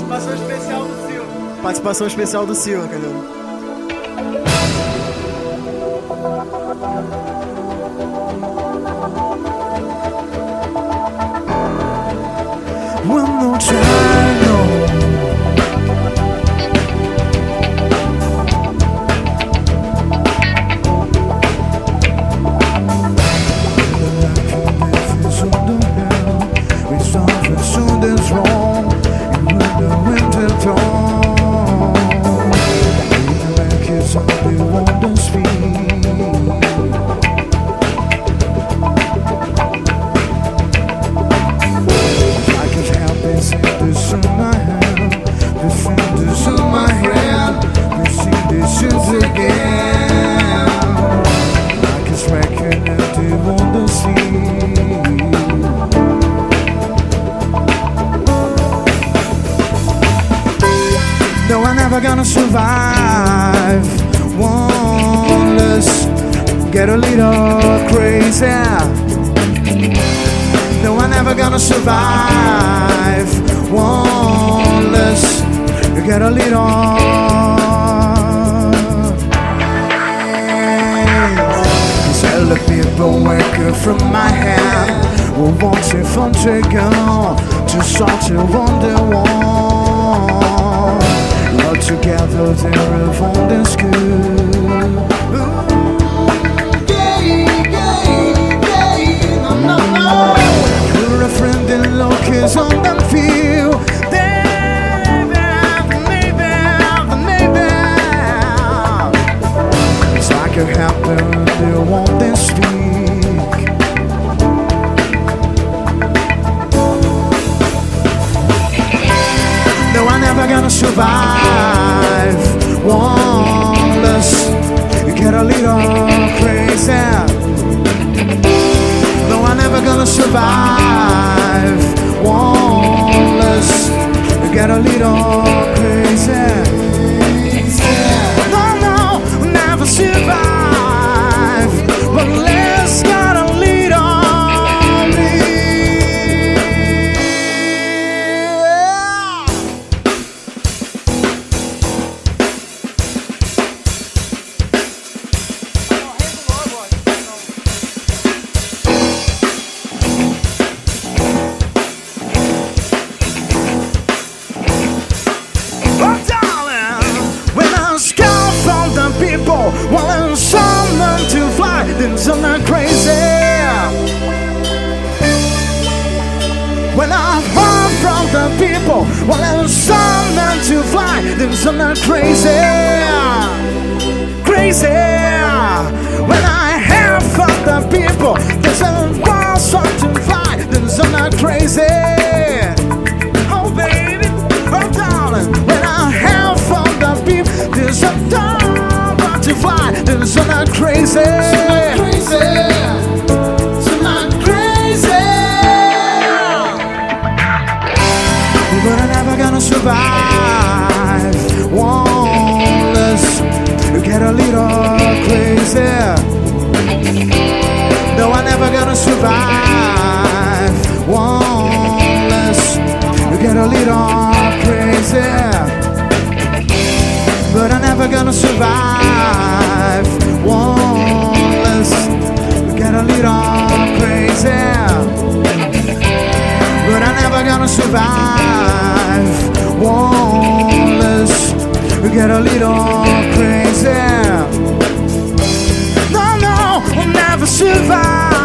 Participação especial do Silva. Participação especial do Silva, cadê? One more time, no. Something's wrong, and when the winter comes, like it's only on the speed. I can help it, see this in my hand, the fingers in my hand, we see this is again. Like it's wrecking and they on the sea. No, I'm never gonna survive. One less, get a little crazy. No, I'm never gonna survive. One less, get a little. Tell the people wake up from my hand. Who wants it from taken to start to wonder one. All together they're a founding school. No. You're a friend in low kids on them feel. Maybe it's like it happened, they won't speak. No, I'm never gonna survive. One less, get a little crazy. No, I'm never gonna survive. One less, get a little crazy. No, never survive. But let's get a little. People wanting someone to fly, then someone crazy. When I'm far from the people wanting someone to fly, then someone crazy. Crazy. When I have from the people, there's someone to fly, then someone crazy. Oh baby, oh darling. When I have from the people, there's a to fly, then it's not crazy. So not crazy. But I'm never gonna survive. One less, get a little crazy. No, I'm never gonna survive. One less, get a little crazy. But I'm never gonna survive. One less, get a little crazy. But I'm never gonna survive. One less, get a little crazy. No, I'll never survive.